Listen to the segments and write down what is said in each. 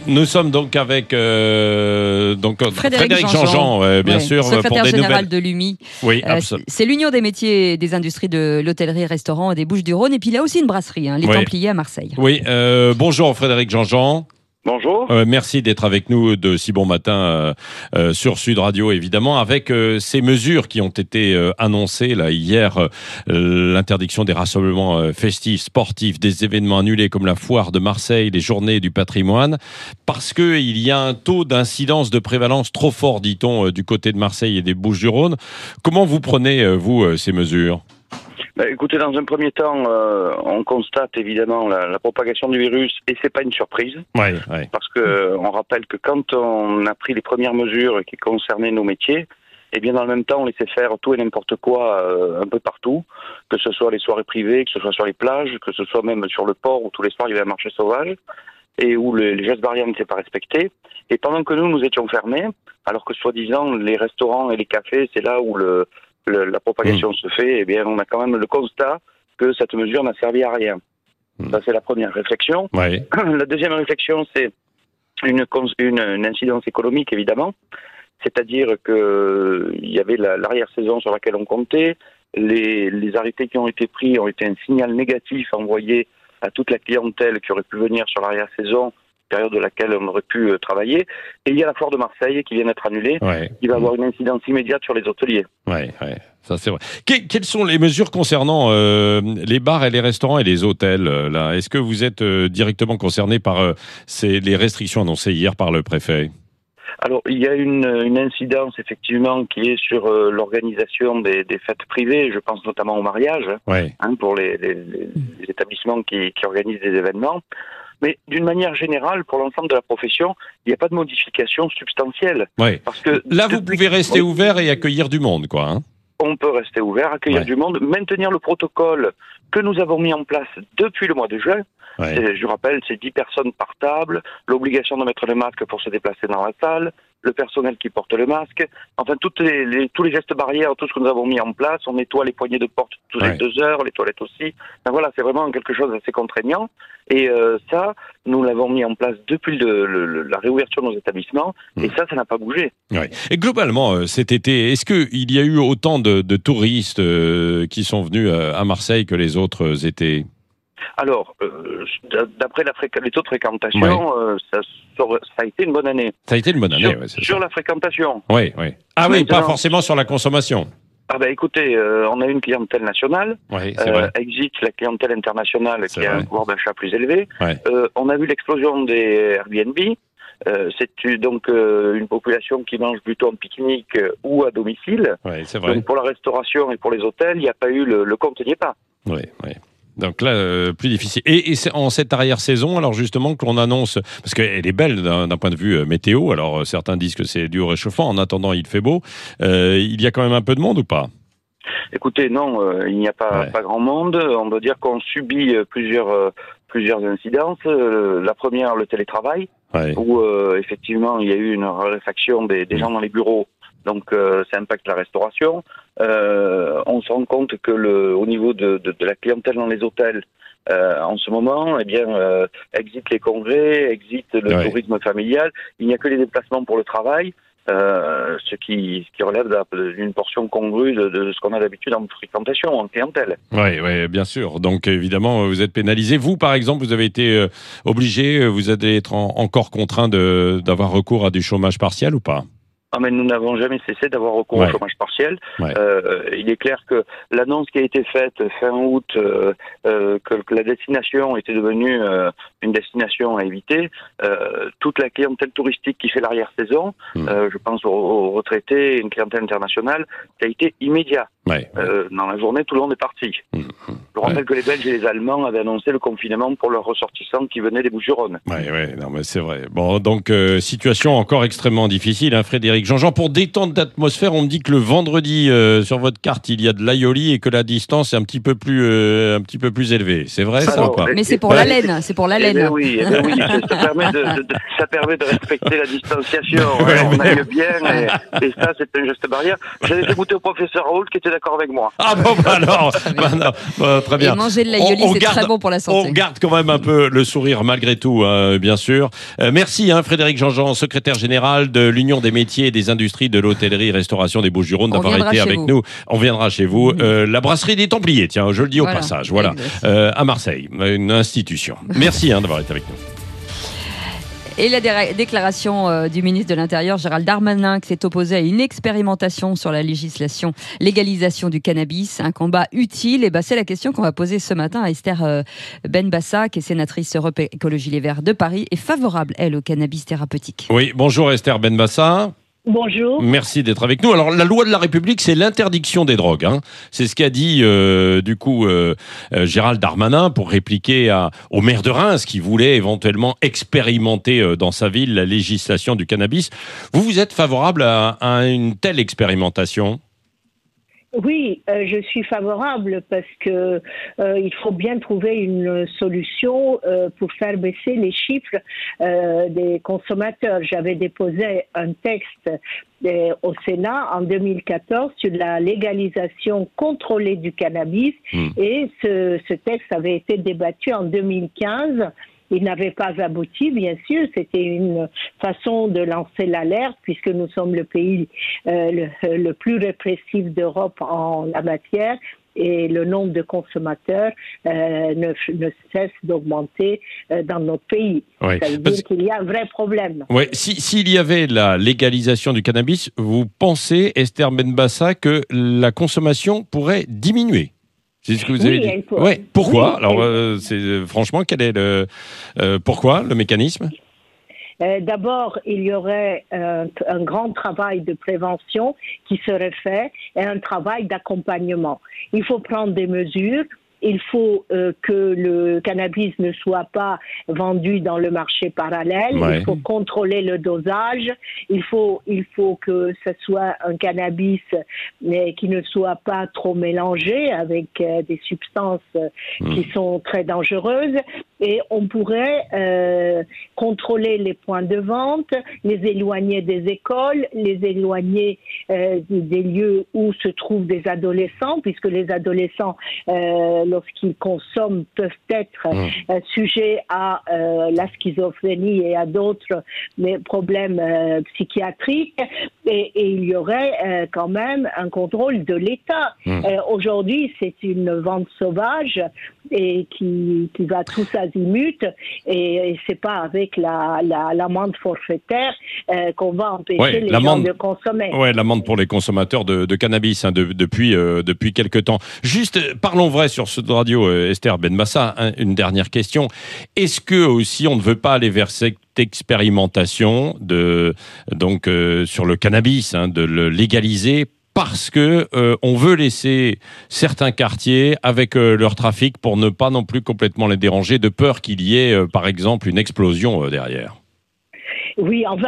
Nous sommes donc avec Frédéric Jean-Jean, bien sûr, secrétaire pour des général nouvelles. de l'UMI. Oui, absolument. C'est l'Union des métiers et des industries de l'hôtellerie-restaurant et des Bouches-du-Rhône. Et puis il y a aussi une brasserie, les Templiers à Marseille. Oui, bonjour Frédéric Jean-Jean. Bonjour. Merci d'être avec nous de si bon matin sur Sud Radio, évidemment, avec ces mesures qui ont été annoncées là hier, l'interdiction des rassemblements festifs, sportifs, des événements annulés comme la foire de Marseille, les journées du patrimoine, parce que il y a un taux d'incidence de prévalence trop fort, dit-on, du côté de Marseille et des Bouches-du-Rhône. Comment vous prenez, vous, ces mesures ? Écoutez, dans un premier temps, on constate évidemment la propagation du virus et c'est pas une surprise. Ouais. Parce que on rappelle que quand on a pris les premières mesures qui concernaient nos métiers, eh bien dans le même temps on laissait faire tout et n'importe quoi un peu partout, que ce soit les soirées privées, que ce soit sur les plages, que ce soit même sur le port où tous les soirs il y avait un marché sauvage et où les gestes barrières n'étaient pas respectés. Et pendant que nous étions fermés, alors que soi-disant les restaurants et les cafés, c'est là où la propagation se fait, eh bien, on a quand même le constat que cette mesure n'a servi à rien. Ça, c'est la première réflexion. Ouais. La deuxième réflexion, c'est une incidence économique, évidemment. C'est-à-dire que il y avait l'arrière-saison sur laquelle on comptait. Les arrêtés qui ont été pris ont été un signal négatif envoyé à toute la clientèle qui aurait pu venir sur l'arrière-saison, période de laquelle on aurait pu travailler. Et il y a la foire de Marseille qui vient d'être annulée, qui va avoir une incidence immédiate sur les hôteliers. Ouais, ça c'est vrai. Quelles sont les mesures concernant les bars et les restaurants et les hôtels là ? Est-ce que vous êtes directement concerné par les restrictions annoncées hier par le préfet ? Alors, il y a une incidence, effectivement, qui est sur l'organisation des fêtes privées. Je pense notamment au mariage, pour les établissements qui organisent des événements. Mais d'une manière générale, pour l'ensemble de la profession, il n'y a pas de modification substantielle. Parce que là, vous pouvez rester ouvert et accueillir du monde, quoi. On peut rester ouvert, accueillir du monde, maintenir le protocole que nous avons mis en place depuis le mois de juin. Je rappelle, c'est 10 personnes par table, l'obligation de mettre le masque pour se déplacer dans la salle, le personnel qui porte le masque, enfin tous les gestes barrières, tout ce que nous avons mis en place. On nettoie les poignées de porte toutes les 2 heures, les toilettes aussi. Enfin, voilà, c'est vraiment quelque chose d'assez contraignant. Et ça, nous l'avons mis en place depuis la réouverture de nos établissements, et ça n'a pas bougé. Et globalement, cet été, est-ce qu'il y a eu autant de touristes qui sont venus à Marseille que les autres étés ? Alors, d'après les taux de fréquentation, ça a été une bonne année. Ça a été une bonne année, sur la fréquentation. Oui. Ah oui, pas forcément sur la consommation. Écoutez, on a une clientèle nationale, exit la clientèle internationale qui a un pouvoir d'achat plus élevé. On a vu l'explosion des Airbnb. C'est donc une population qui mange plutôt en pique-nique ou à domicile. C'est vrai. Donc pour la restauration et pour les hôtels, il n'y a pas eu le compte n'y est pas. Oui. Donc là, plus difficile. Et c'est en cette arrière-saison, alors justement, que l'on annonce, parce qu'elle est belle d'un point de vue météo, alors certains disent que c'est dû au réchauffement, en attendant il fait beau, il y a quand même un peu de monde ou pas ? Écoutez, non, il n'y a pas grand monde. On doit dire qu'on subit plusieurs incidences. La première, le télétravail, où effectivement il y a eu une raréfaction des gens dans les bureaux. Donc ça impacte la restauration. On se rend compte que au niveau de la clientèle dans les hôtels, en ce moment, exit les congrès, exit le tourisme familial. Il n'y a que les déplacements pour le travail. Ce qui relève d'une portion congrue de ce qu'on a d'habitude en fréquentation, en clientèle. Oui, bien sûr. Donc évidemment, vous êtes pénalisé. Vous, par exemple, vous avez été obligé, vous allez être encore contraint d'avoir recours à du chômage partiel ou pas ? Mais nous n'avons jamais cessé d'avoir recours au chômage partiel. Il est clair que l'annonce qui a été faite fin août, que la destination était devenue une destination à éviter, toute la clientèle touristique qui fait l'arrière-saison, je pense aux retraités, une clientèle internationale, ça a été immédiat. Dans la journée, tout le monde est parti. Je rappelle que les Belges et les Allemands avaient annoncé le confinement pour leurs ressortissants qui venaient des Bouches-du-Rhône. Non, mais c'est vrai. Bon, donc situation encore extrêmement difficile, Frédéric Jean-Jean. Pour détendre l'atmosphère, on me dit que le vendredi sur votre carte il y a de l'aïoli et que la distance est un petit peu plus élevée. C'est vrai, ça ou pas ? Mais c'est pour la laine, c'est pour la laine. Oui, ça permet de respecter la distanciation. On aille bien et ça c'est un geste barrière. J'avais fait goûter au professeur Raoult qui était d'accord avec moi. Ah bon, alors, très bien. Et manger de l'aïoli, c'est très bon pour la santé. On garde quand même un peu le sourire malgré tout, bien sûr. Merci Frédéric Jean-Jean, secrétaire général de l'Union des métiers et des industries de l'hôtellerie-restauration des Bouches-du-Rhône, d'avoir été avec nous. On viendra chez vous. La brasserie des Templiers, tiens, je le dis au passage, voilà, à Marseille, une institution. Merci d'avoir été avec nous. Et la déclaration du ministre de l'Intérieur, Gérald Darmanin, qui s'est opposé à une expérimentation sur la légalisation du cannabis, un combat utile. Et c'est la question qu'on va poser ce matin à Esther Benbassa, qui est sénatrice Europe Écologie Les Verts de Paris et favorable, elle, au cannabis thérapeutique. Oui, bonjour Esther Benbassa. Bonjour. Merci d'être avec nous. Alors, la loi de la République, c'est l'interdiction des drogues. C'est ce qu'a dit, Gérald Darmanin pour répliquer au maire de Reims qui voulait éventuellement expérimenter dans sa ville la législation du cannabis. Vous êtes favorable à une telle expérimentation ? Oui, je suis favorable parce que il faut bien trouver une solution pour faire baisser les chiffres des consommateurs. J'avais déposé un texte au Sénat en 2014 sur la légalisation contrôlée du cannabis et ce texte avait été débattu en 2015. Il n'avait pas abouti, bien sûr. C'était une façon de lancer l'alerte, puisque nous sommes le pays le plus répressif d'Europe en la matière. Et le nombre de consommateurs ne cesse d'augmenter dans notre pays. Oui. Ça veut dire qu'il y a un vrai problème. Oui. S'il y avait la légalisation du cannabis, vous pensez, Esther Benbassa, que la consommation pourrait diminuer ? C'est ce que vous avez dit. Ouais. Pourquoi ? Alors, franchement, quel est pourquoi le mécanisme ? D'abord, il y aurait un grand travail de prévention qui serait fait et un travail d'accompagnement. Il faut prendre des mesures. Il faut que le cannabis ne soit pas vendu dans le marché parallèle. Ouais. Il faut contrôler le dosage. Il faut que ce soit un cannabis qui ne soit pas trop mélangé avec des substances qui sont très dangereuses. Et on pourrait contrôler les points de vente, les éloigner des écoles, les éloigner des lieux où se trouvent des adolescents, puisque les adolescents lorsqu'ils consomment, peuvent être sujets à la schizophrénie et à d'autres problèmes psychiatriques. Et il y aurait quand même un contrôle de l'État. Aujourd'hui, c'est une vente sauvage et qui va tous azimuts. Et c'est pas avec l'amende forfaitaire qu'on va empêcher les gens de consommer. Oui, l'amende pour les consommateurs de cannabis depuis quelque temps. Juste, parlons vrai sur ce radio, Esther Benbassa, une dernière question. Est-ce que aussi on ne veut pas aller vers cette expérimentation sur le cannabis, de le légaliser parce que on veut laisser certains quartiers avec leur trafic pour ne pas non plus complètement les déranger, de peur qu'il y ait par exemple une explosion derrière? Oui, enfin,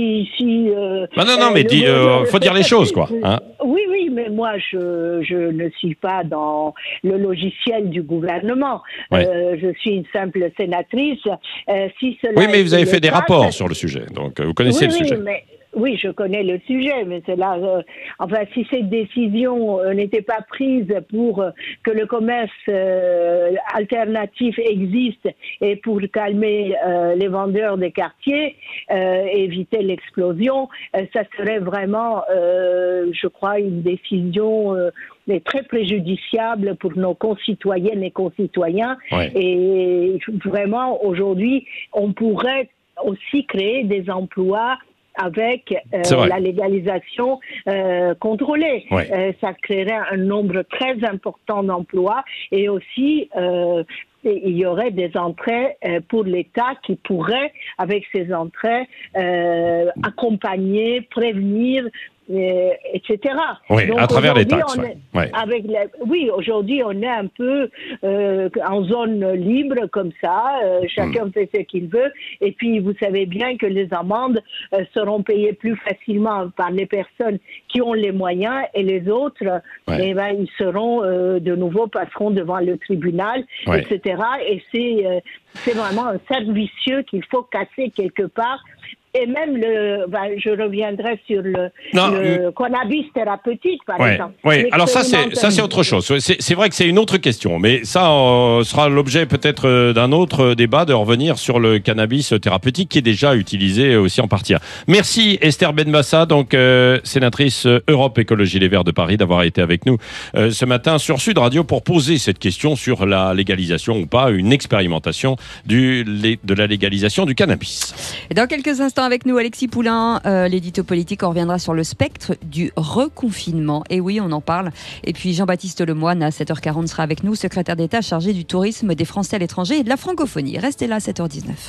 faut dire les choses, quoi. Oui, mais moi, je ne suis pas dans le logiciel du gouvernement. Je suis une simple sénatrice. Mais vous avez fait des rapports sur le sujet, donc vous connaissez le sujet. Oui, je connais le sujet, mais c'est là. Si cette décision n'était pas prise pour que le commerce alternatif existe et pour calmer les vendeurs des quartiers, éviter l'explosion, ça serait vraiment, je crois, une décision très préjudiciable pour nos concitoyennes et concitoyens. Ouais. Et vraiment, aujourd'hui, on pourrait aussi créer des emplois avec la légalisation contrôlée. Ouais. Ça créerait un nombre très important d'emplois et aussi il y aurait des entrées pour l'État qui pourrait, avec ces entrées, accompagner, prévenir, etc. Oui, donc, à travers les taxes. Aujourd'hui, on est un peu en zone libre comme ça. Chacun fait ce qu'il veut. Et puis, vous savez bien que les amendes seront payées plus facilement par les personnes qui ont les moyens et les autres, ils seront de nouveau passeront devant le tribunal, etc. Et c'est vraiment un cercle vicieux qu'il faut casser quelque part. et même je reviendrai sur le cannabis thérapeutique, par exemple. Oui, alors ça c'est autre chose. C'est vrai que c'est une autre question, mais ça sera l'objet peut-être d'un autre débat, de revenir sur le cannabis thérapeutique qui est déjà utilisé aussi en partie. Merci Esther Benbassa, donc sénatrice Europe Écologie Les Verts de Paris, d'avoir été avec nous ce matin sur Sud Radio pour poser cette question sur la légalisation ou pas, une expérimentation de la légalisation du cannabis. Et dans quelques instants avec nous, Alexis Poulain, l'édito politique, on reviendra sur le spectre du reconfinement. Et oui, on en parle. Et puis Jean-Baptiste Lemoyne, à 7h40, sera avec nous, secrétaire d'État chargé du tourisme, des Français à l'étranger et de la francophonie. Restez là à 7h19.